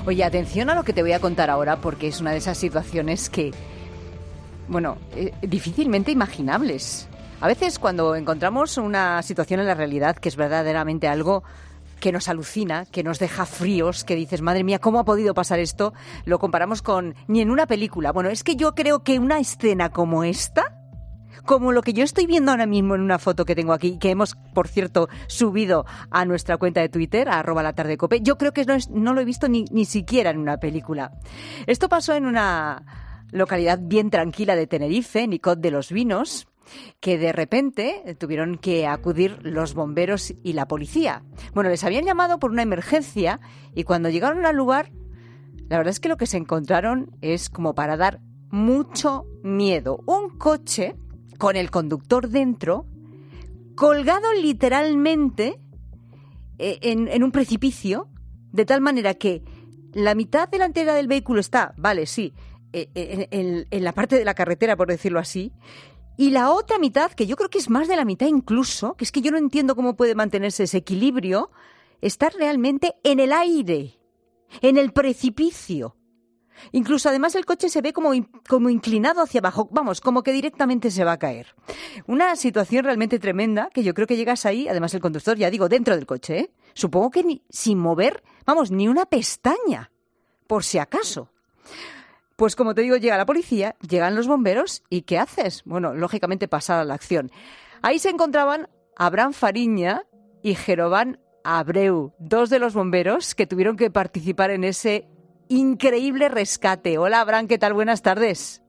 Oye, atención a lo que te voy a contar ahora, porque es una de esas situaciones que, bueno, difícilmente imaginables. A veces cuando encontramos una situación en la realidad que es verdaderamente algo que nos alucina, que nos deja fríos, que dices, madre mía, ¿cómo ha podido pasar esto? Lo comparamos con ni en una película. Bueno, es que yo creo que una escena como esta, como lo que yo estoy viendo ahora mismo en una foto que tengo aquí, que hemos, por cierto, subido a nuestra cuenta de Twitter, a @latardecope, yo creo que no lo he visto ni siquiera en una película. Esto pasó en una localidad bien tranquila de Tenerife, Nicot de los Vinos, que de repente tuvieron que acudir los bomberos y la policía. Bueno, les habían llamado por una emergencia y cuando llegaron al lugar, la verdad es que lo que se encontraron es como para dar mucho miedo. Un coche con el conductor dentro, colgado literalmente en un precipicio, de tal manera que la mitad delantera del vehículo está, vale, sí, en la parte de la carretera, por decirlo así, y la otra mitad, que yo creo que es más de la mitad incluso, que es que yo no entiendo cómo puede mantenerse ese equilibrio, está realmente en el aire, en el precipicio. Incluso además el coche se ve como inclinado hacia abajo, vamos, como que directamente se va a caer. Una situación realmente tremenda que yo creo que llegas ahí, además el conductor, ya digo, dentro del coche, ¿eh? Supongo que sin mover, vamos, ni una pestaña, por si acaso. Pues como te digo, llega la policía, llegan los bomberos y ¿qué haces? Bueno, lógicamente pasar a la acción. Ahí se encontraban Abraham Fariña y Jerovan Abreu, dos de los bomberos que tuvieron que participar en ese increíble rescate. Hola, Abraham, ¿qué tal? Buenas tardes.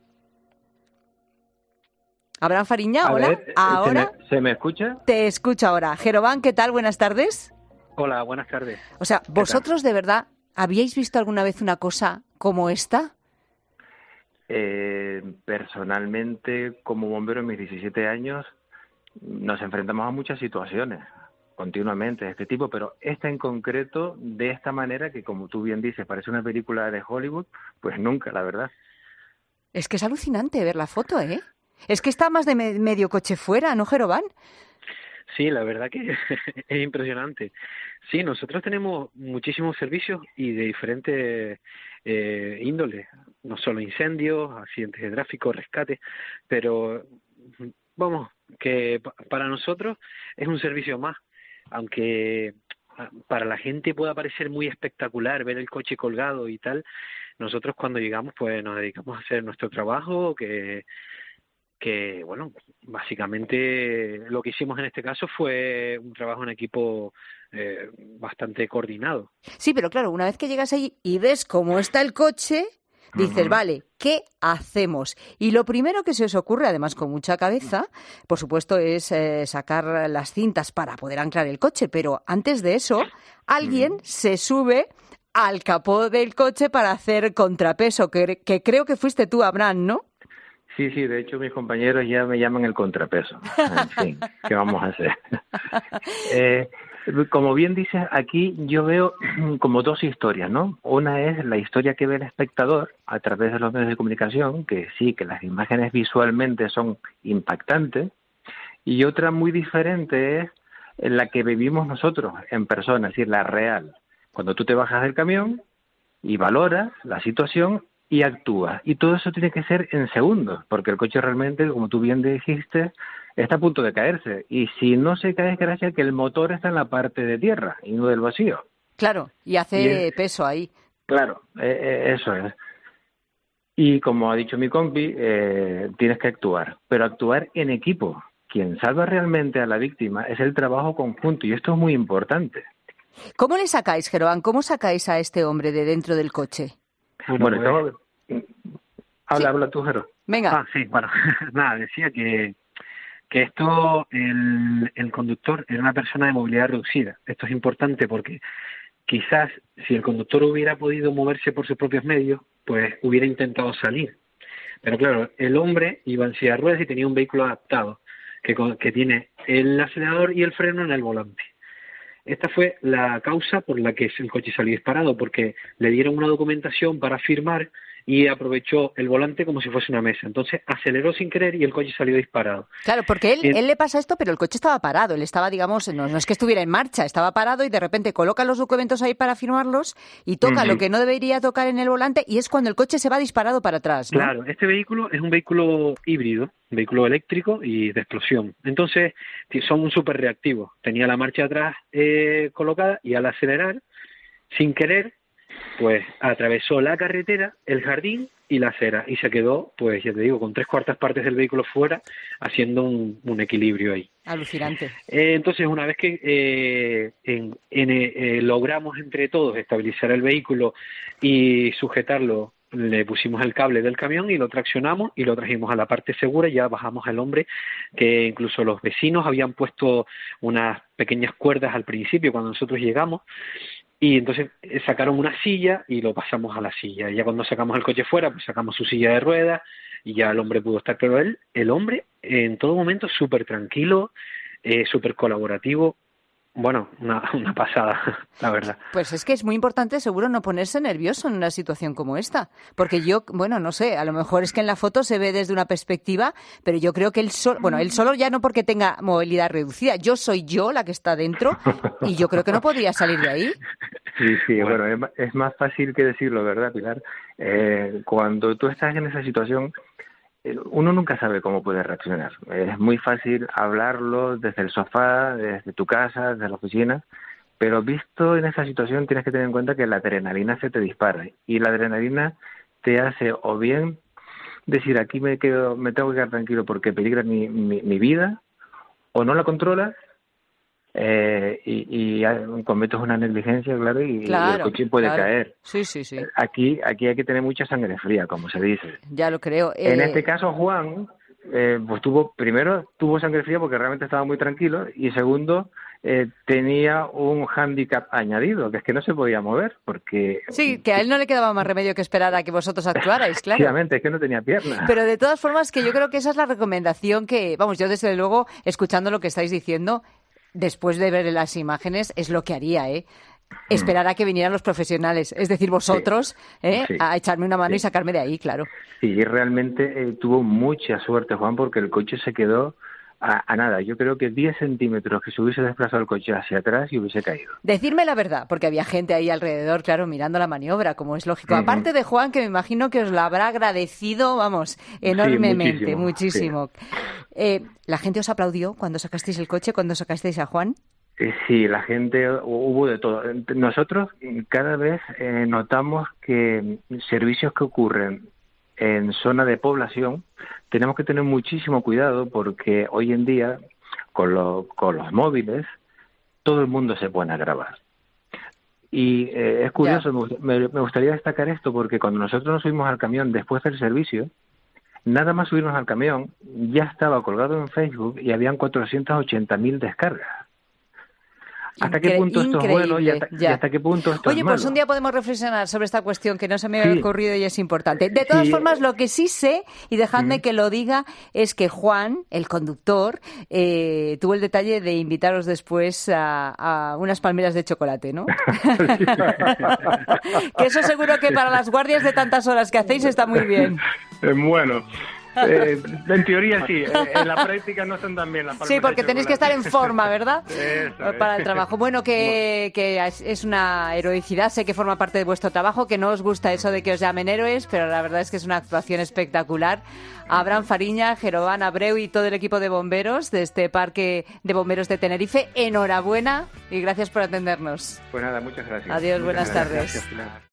Abraham Fariña, hola. Ver, ¿Ahora? ¿Se me escucha? Te escucho ahora. Jerovan, ¿qué tal? Buenas tardes. Hola, buenas tardes. O sea, ¿vosotros de verdad habíais visto alguna vez una cosa como esta? Personalmente, como bombero en mis 17 años, nos enfrentamos a muchas situaciones continuamente de este tipo, pero esta en concreto, de esta manera, que como tú bien dices, parece una película de Hollywood, pues nunca, la verdad. Es que es alucinante ver la foto, ¿eh? Es que está más de medio coche fuera, ¿no, Jerovan? Sí, la verdad que es impresionante. Sí, nosotros tenemos muchísimos servicios y de diferentes índoles, no solo incendios, accidentes de tráfico, rescate, pero vamos, que para nosotros es un servicio más, aunque para la gente pueda parecer muy espectacular ver el coche colgado y tal, nosotros cuando llegamos pues nos dedicamos a hacer nuestro trabajo, que bueno, básicamente lo que hicimos en este caso fue un trabajo en equipo bastante coordinado. Sí, pero claro, una vez que llegas ahí y ves cómo está el coche, dices, vale, ¿qué hacemos? Y lo primero que se os ocurre, además con mucha cabeza, por supuesto, es sacar las cintas para poder anclar el coche, pero antes de eso, alguien se sube al capó del coche para hacer contrapeso, que creo que fuiste tú, Abraham, ¿no? Sí, de hecho mis compañeros ya me llaman el contrapeso. En fin, ¿qué vamos a hacer? Como bien dices, aquí yo veo como dos historias, ¿no? Una es la historia que ve el espectador a través de los medios de comunicación, que sí, que las imágenes visualmente son impactantes, y otra muy diferente es la que vivimos nosotros en persona, es decir, la real. Cuando tú te bajas del camión y valoras la situación y actúas. Y todo eso tiene que ser en segundos, porque el coche realmente, como tú bien dijiste, está a punto de caerse. Y si no se cae es gracias a que el motor está en la parte de tierra y no del vacío. Claro, y hace peso ahí. Claro, eso es. Y como ha dicho mi compi, tienes que actuar, pero actuar en equipo. Quien salva realmente a la víctima es el trabajo conjunto, y esto es muy importante. ¿Cómo le sacáis, Jerovan? ¿Cómo sacáis a este hombre de dentro del coche? Bueno, habla tú, Jero. Venga. Sí, bueno, nada, decía que esto, el conductor era una persona de movilidad reducida. Esto es importante porque quizás si el conductor hubiera podido moverse por sus propios medios, pues hubiera intentado salir. Pero claro, el hombre iba en silla de ruedas y tenía un vehículo adaptado que tiene el acelerador y el freno en el volante. Esta fue la causa por la que el coche salió disparado, porque le dieron una documentación para firmar y aprovechó el volante como si fuese una mesa. Entonces aceleró sin querer y el coche salió disparado. Claro, porque él le pasa esto, pero el coche estaba parado. Él estaba, digamos, no es que estuviera en marcha, estaba parado y de repente coloca los documentos ahí para firmarlos y toca lo que no debería tocar en el volante y es cuando el coche se va disparado para atrás, ¿no? Claro, este vehículo es un vehículo híbrido, un vehículo eléctrico y de explosión. Entonces son súper reactivos. Tenía la marcha atrás colocada y al acelerar, sin querer, pues atravesó la carretera, el jardín y la acera y se quedó, pues ya te digo, con 3/4 partes del vehículo fuera, haciendo un equilibrio ahí. Alucinante. Entonces, una vez que logramos entre todos estabilizar el vehículo y sujetarlo, le pusimos el cable del camión y lo traccionamos y lo trajimos a la parte segura y ya bajamos al hombre, que incluso los vecinos habían puesto unas pequeñas cuerdas al principio cuando nosotros llegamos. Y entonces sacaron una silla y lo pasamos a la silla. Y ya cuando sacamos el coche fuera, pues sacamos su silla de ruedas y ya el hombre pudo estar. Pero el hombre, en todo momento, súper tranquilo, súper colaborativo. Bueno, una pasada, la verdad. Pues es que es muy importante, seguro, no ponerse nervioso en una situación como esta. Porque yo, bueno, no sé, a lo mejor es que en la foto se ve desde una perspectiva, pero yo creo que él solo ya no porque tenga movilidad reducida. Yo soy yo la que está dentro y yo creo que no podría salir de ahí. Sí, bueno, es más fácil que decirlo, ¿verdad, Pilar? Cuando tú estás en esa situación, uno nunca sabe cómo puede reaccionar. Es muy fácil hablarlo desde el sofá, desde tu casa, desde la oficina, pero visto en esa situación tienes que tener en cuenta que la adrenalina se te dispara y la adrenalina te hace o bien decir aquí me tengo que quedar tranquilo porque peligra mi vida, o no la controlas y cometes una negligencia, claro, y el coche puede caer. Sí. Aquí hay que tener mucha sangre fría, como se dice. Ya lo creo. En este caso, Juan, pues tuvo sangre fría porque realmente estaba muy tranquilo, y segundo, tenía un hándicap añadido, que es que no se podía mover, porque... Sí, que a él no le quedaba más remedio que esperar a que vosotros actuarais, claro. Efectivamente, es que no tenía piernas. Pero de todas formas, que yo creo que esa es la recomendación que, vamos, yo desde luego, escuchando lo que estáis diciendo, después de ver las imágenes, es lo que haría, esperar a que vinieran los profesionales, es decir, vosotros, a echarme una mano y sacarme de ahí, claro. Sí, realmente tuvo mucha suerte, Juan, porque el coche se quedó a nada. Yo creo que 10 centímetros que se hubiese desplazado el coche hacia atrás y hubiese caído. Decirme la verdad, porque había gente ahí alrededor, claro, mirando la maniobra, como es lógico. Aparte de Juan, que me imagino que os la habrá agradecido, vamos, enormemente, sí, muchísimo. Sí. ¿La gente os aplaudió cuando sacasteis el coche, cuando sacasteis a Juan? Sí, la gente, hubo de todo. Nosotros cada vez notamos que servicios que ocurren en zona de población tenemos que tener muchísimo cuidado, porque hoy en día con los móviles todo el mundo se pone a grabar. Y es curioso, me gustaría destacar esto, porque cuando nosotros nos subimos al camión después del servicio, nada más subirnos al camión ya estaba colgado en Facebook y habían 480.000 descargas. ¿Hasta qué punto esto es bueno y hasta qué punto esto es malo? Pues un día podemos reflexionar sobre esta cuestión que no se me había ocurrido y es importante. De todas formas, lo que sí sé, y dejadme que lo diga, es que Juan, el conductor, tuvo el detalle de invitaros después a unas palmeras de chocolate, ¿no? Que eso seguro que para las guardias de tantas horas que hacéis está muy bien. Bueno. En teoría sí, en la práctica no son tan bien las palmeras. Sí, porque tenéis que estar en forma, ¿verdad? Para el trabajo. Bueno, que es una heroicidad, sé que forma parte de vuestro trabajo, que no os gusta eso de que os llamen héroes, pero la verdad es que es una actuación espectacular. Abraham Fariña, Jerovan Abreu y todo el equipo de bomberos de este Parque de Bomberos de Tenerife, enhorabuena y gracias por atendernos. Pues nada, muchas gracias. Adiós, buenas tardes. Gracias, Pilar.